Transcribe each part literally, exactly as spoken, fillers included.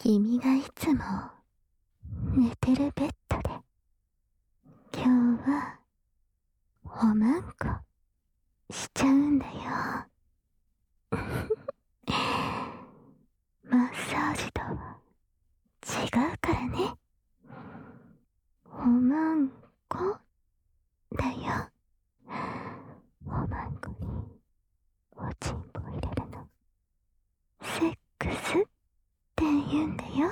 君がいつも寝てるベッドで今日はおまんこしちゃうんだよ。マッサージとは違うからね。おまんこだよ。おまんこにおちんぽ入れるのセックスって言うんだよ。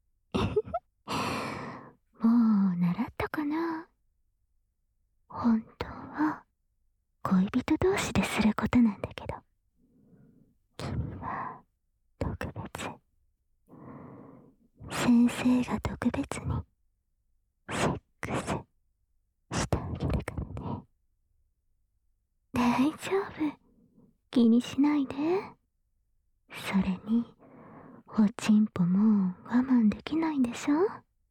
もう習ったかな。本当は恋人同士ですることなんだけど、君は特別。先生が特別にセックスしてあげるからね。大丈夫、気にしないで。それにおちんぽも我慢できないんでしょ。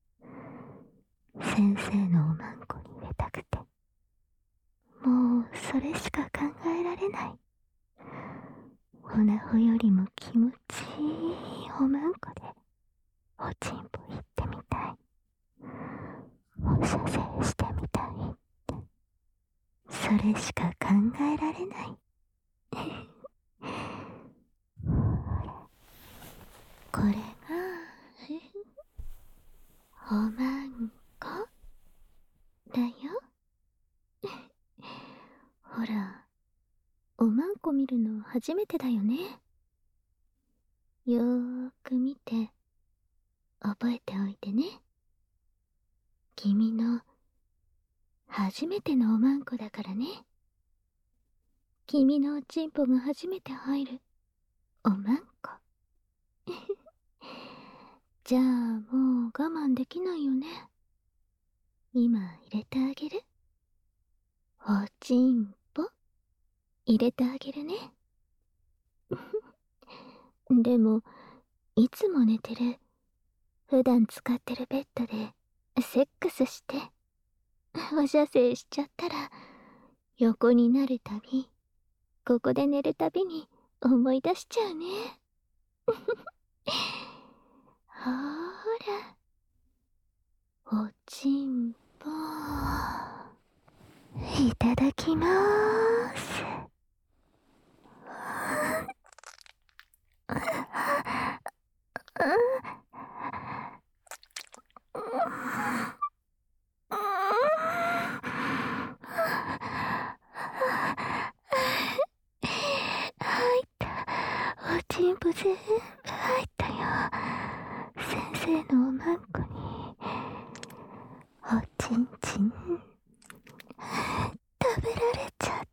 先生のおまんこに入れたくて、もうそれしか考えられない。おなほよりも気持ちいいおまんこでおちんぽ行ってみたい、お射精してみたいって、それしか考えられない。これがおまんこだよ。ほら、おまんこ見るの初めてだよね。よーく見て覚えておいてね。君の初めてのおまんこだからね。君のおちんぽが初めて入るおまんこ。じゃあもう我慢できないよね。今入れてあげる。おちんぽ入れてあげるね。でもいつも寝てる、普段使ってるベッドでセックスしてお射精しちゃったら、横になるたび、ここで寝るたびに思い出しちゃうね。ほーら、おちんぽいただきまーす。入った。おちんぽ全部入ったよ。先生のおまんこにおちんちん食べられちゃった。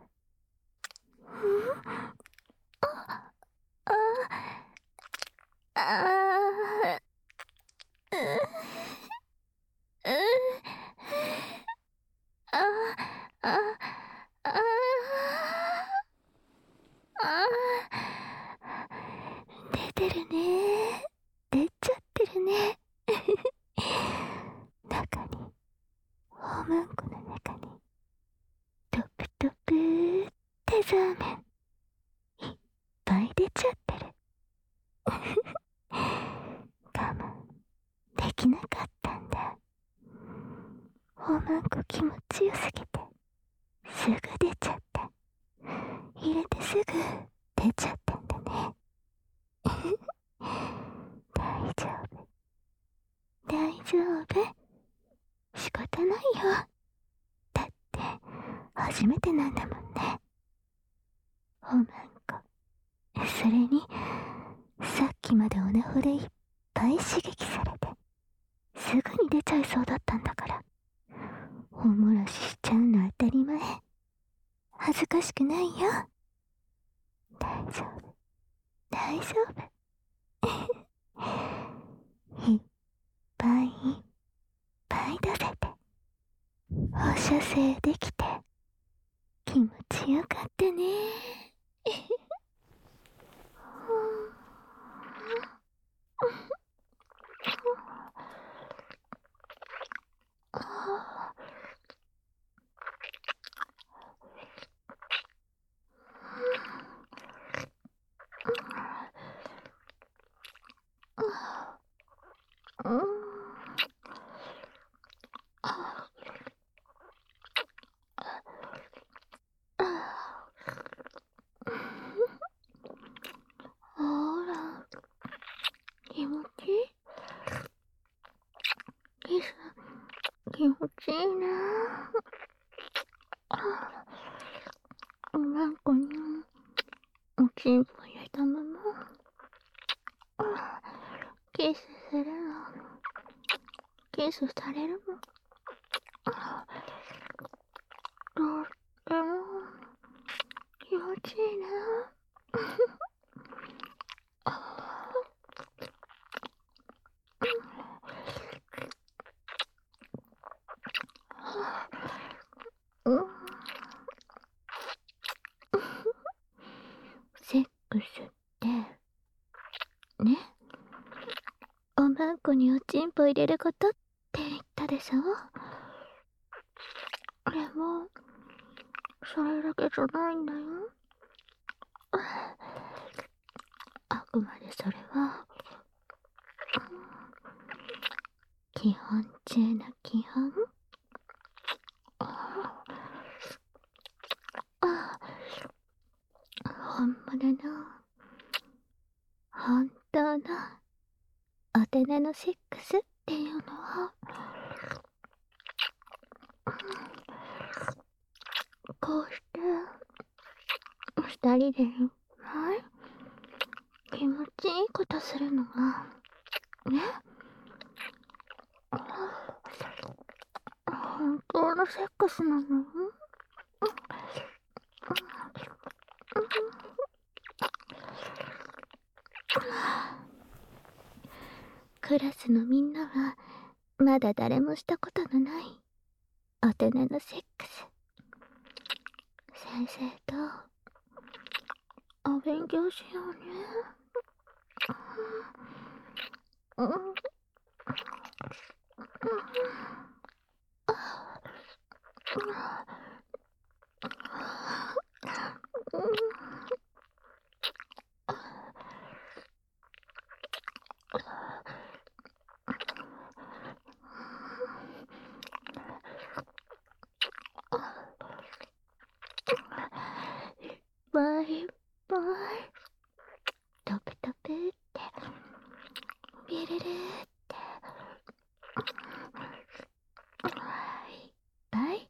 ああああううああああ出てるね。出ちゃってるね。中に、おまんこの中にトプトプテザーメンいっぱい出ちゃってる。我慢できなかったんだ。おまんこ気持ちよすぎてすぐ出ちゃった。入れてすぐ出ちゃったんだね。大丈夫、大丈夫、仕方ないよ。だって初めてなんだもんね。おまんこ、それにさっきまでおなほでいっぱい刺激されてすぐに出ちゃいそうだったんだから、おもらししちゃうの当たり前。恥ずかしくないよ。大丈夫、大丈夫。いっぱいいっぱい出せてお射精できて気持ちよかったね。 ちんぽ入れたままキスするの。キスされるの。とっても気持ちいいな。セックスってね、おまんこにおちんぽ入れることって言ったでしょ。でもそれだけじゃないんだよ。あくまでそれは基本中の基本。本物の本当の大人のセックスっていうのは、こうして二人でいっぱい気持ちいいことするのがね、本当のセックスなのよ。クラスのみんなはまだ誰もしたことのない大人のセックス。先生とお勉強しようね。うんうんバイバイ。トプトプってビリリってバイバイ。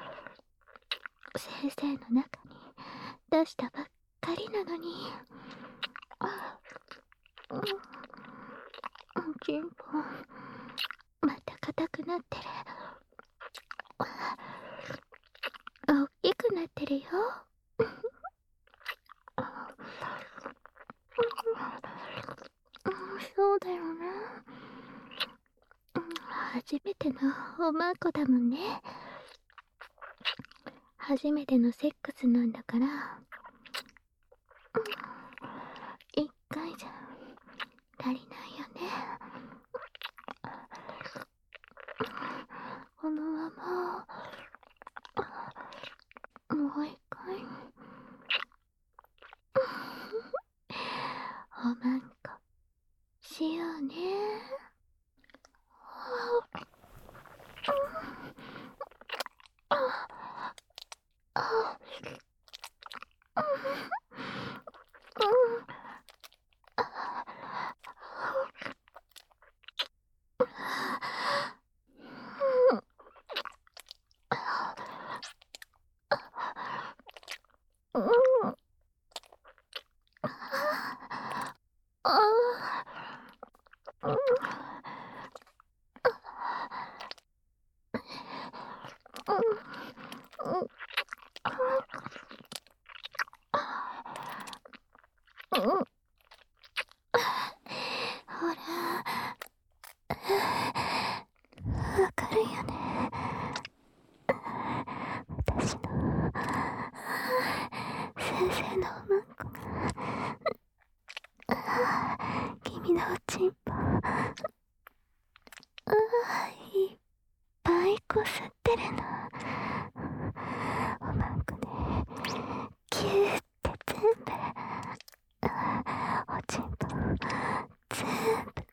先生の中に出したばっかりなのに。おちんぽまた硬くなってる。大きくなってるよ。そうだよね。初めてのおまんこだもんね。初めてのセックスなんだから、一回じゃ足りないよね。このままもう一回おまんこしようね。ほら、わかるよね。私の先生のおまんこが君のおちんぽいっぱいこすってるの。おまんこでキューって全部おちんぽ全部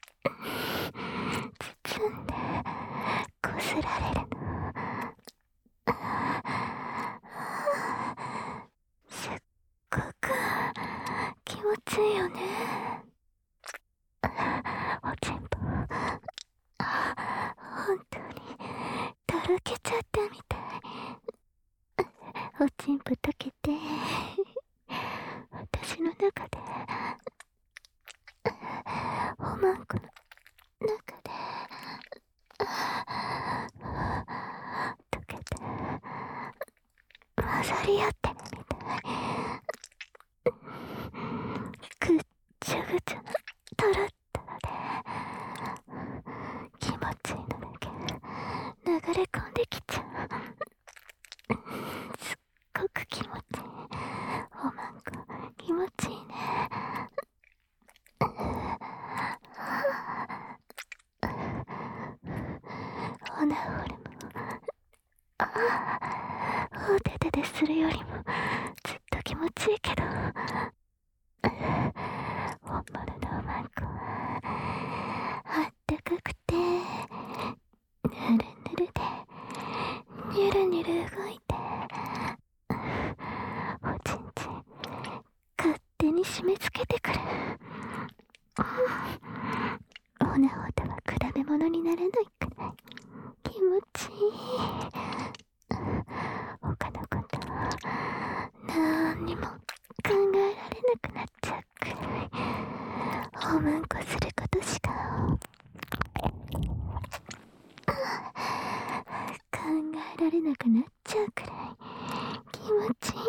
包んでこすられるの。すっごく気持ちいいよね。おちんぽ本当にとろけちゃったみたい。おちんぽ溶けて私ざり合ってるみたい。ぐっちゃぐちゃトロットロで気持ちいいのだけ流れ込んできちゃう。すっごく気持ちいい。おまんこ気持ちいいね。オナホルもああお手手でするよりもずっと気持ちいいけど、本物のおまんこはあったかくてぬるぬるでにゅるにゅる動いて、おちんちん勝手に締め付けてくる。オナホとは比べ物にならないくらい気持ちいい。他のことなんにも考えられなくなっちゃうくらいおまんこすることしか考えられなくなっちゃうくらい気持ちいい。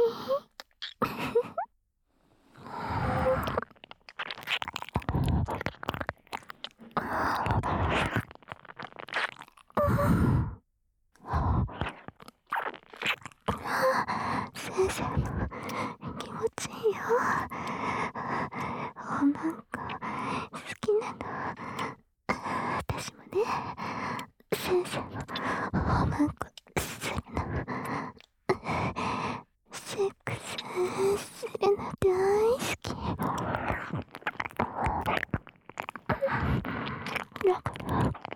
先生も気持ちいいよ。おまんこ好きなの。私もね。先生もおまんこするの。セックスするの大好き。だから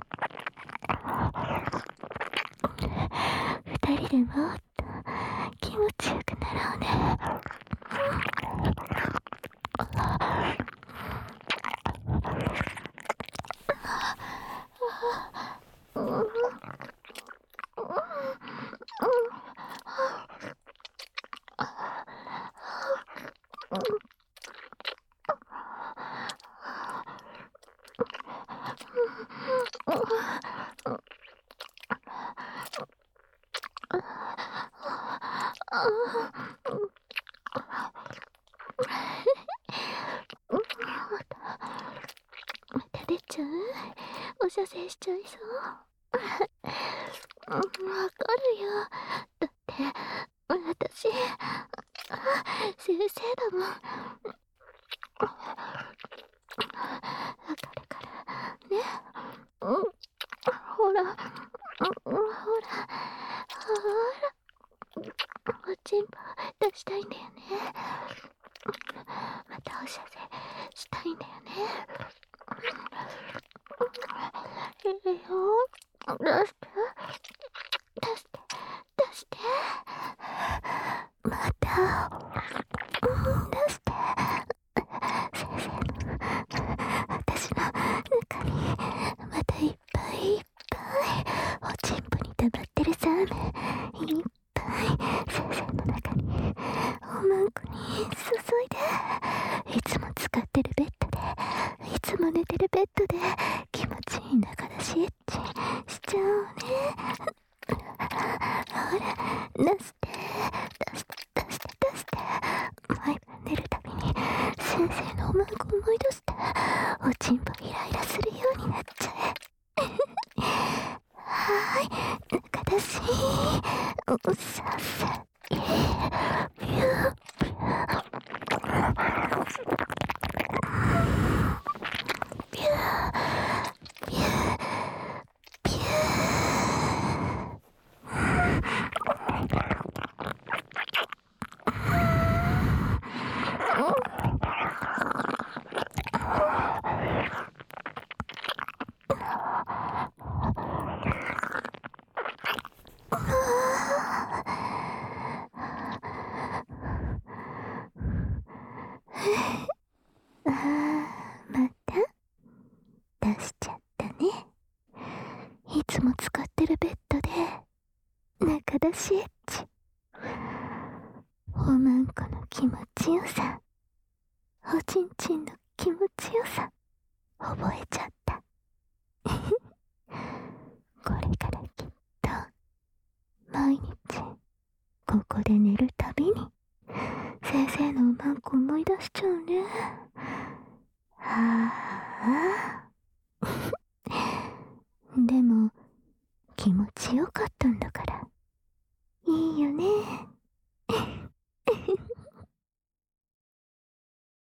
二人でもっと気持ちよくなろうね。また出ちゃう？お射精しちゃいそう。わかるよ。だって私先生だもん。わかるからね。うん、ほら、うん、ほら、ほら、おちんぽ出したいんだよね。またお射精したいんだよね。いいよ、出して、出して、出して。また、うん、出して。先生の私の中にまたいっぱいいっぱいおちんぽに溜まってるサーメンいっぱい先生の中におまんこに注いで、いつも使ってるベッドでいつも寝てるベッドで気持ちいい中出しエッチしちゃおうね。ほら出して出して出して出して。毎晩寝るたびに先生のおまんこ思い出しておちんぽイライラするようになっちゃえ。はーい、中出しうささピューピューピューピューピューピュー。あー、また出しちゃったね。いつも使ってるベッドで中出しエッチ。おまんこの気持ちよさ、おちんちんの気持ちよさ覚えちゃった。これからきっと毎日ここで寝るたびに先生のおまんこ思い出しちゃうね。はあでも気持ちよかったんだからいいよね。